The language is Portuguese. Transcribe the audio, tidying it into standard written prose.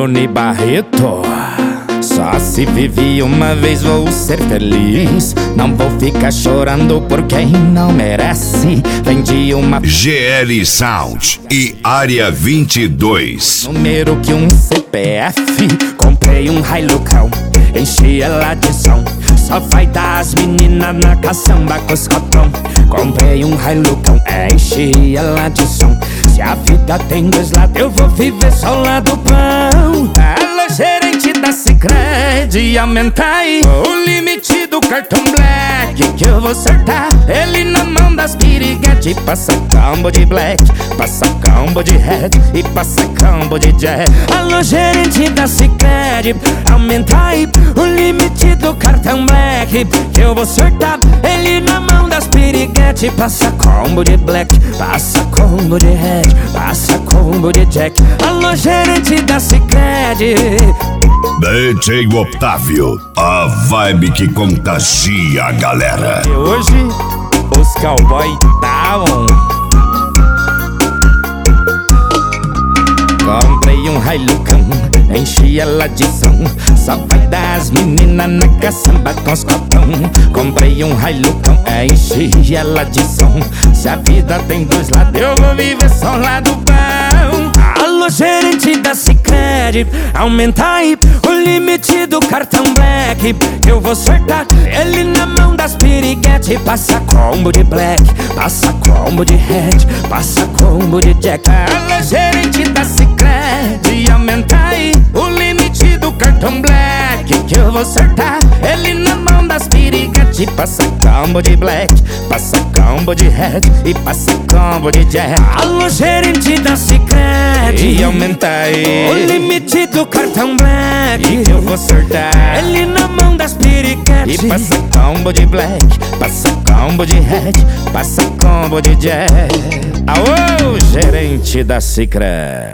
Johnny Barreto. Só se vive uma vez, vou ser feliz. Não vou ficar chorando por quem não merece. Vendi uma GL Sound e Área 22. número que um CPF. Comprei um Hilucão, enchi ela de som. Só vai dar as meninas na caçamba com os cotão. Comprei um Hilucão, enchi ela de som. Se a vida tem dois lados, eu vou viver só o lado bom. Alô, gerente da Sicredi, aumenta aí o limite do cartão Black, que eu vou acertar ele na mão das piriguete. Passa combo de Black, passa combo de Red e passa combo de Jack. Alô, gerente da Sicredi, aumenta aí o limite do cartão Black, que eu vou acertar ele na mão das piriguete. Passa combo de Black, passa combo de Red, passa combo de Jack. Alô, gerente da Sicredi. DJ Otávio, a vibe que contagia a galera. E hoje os cowboy estavam. Comprei um Hilucão, enchi ela de som. Só vai dar as meninas na caçamba com os copão. Comprei um Hilucão, enchi ela de som. Se a vida tem dois lados, eu vou viver só o lado bom. Alô, gerente da Sicredi, aumenta aí o limite do cartão Black, que eu vou acertar ele na mão das piriguete. Passa combo de Black, passa combo de Red, passa combo de Jack. Alô, gerente da Sicredi, aumenta aí o limite do cartão Black, que eu vou acertar ele na mão das piriguete. Passa combo de Black, passa combo de Red e passa combo de Jack. Alô, gerente da Sicredi, aumenta aí o limite do cartão Black, que eu vou acertar ele na mão das piriguete. E passa combo de Black, passa combo de Red, passa combo de Jack. Aô, gerente da Sicredi.